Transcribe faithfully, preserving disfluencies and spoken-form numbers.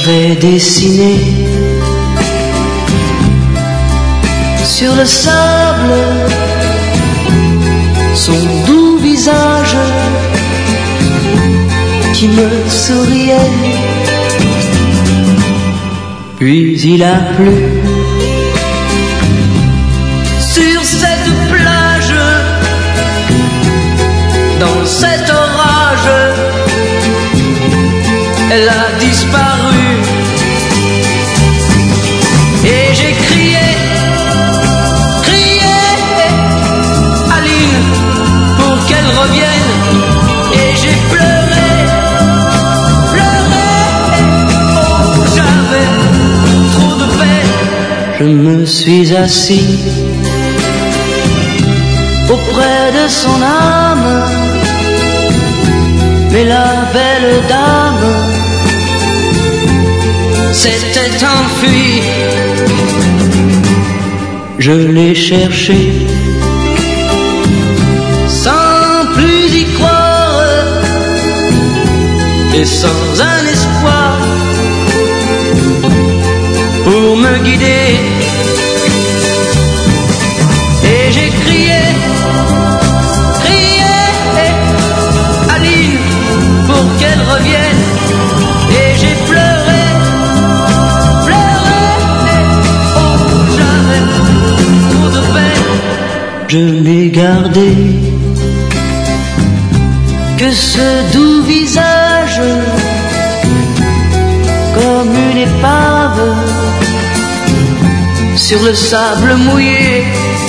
j'avais dessiné sur le sable son doux visage qui me souriait. Puis il a plu sur cette plage, dans cet orage, elle a disparu. Et j'ai crié, crié, Aline, pour qu'elle revienne. Et j'ai pleuré, pleuré, oh j'avais trop de peine. Je me suis assis auprès de son âme, mais la belle dame s'était enfuie. Je l'ai cherchée sans plus y croire et sans un espoir pour me guider. Et j'ai crié, crié, Aline, pour qu'elle revienne. Et j'ai pleuré, pleuré, oh j'avais trop de peine. Je n'ai gardé que ce doux visage, comme une épave sur le sable mouillé.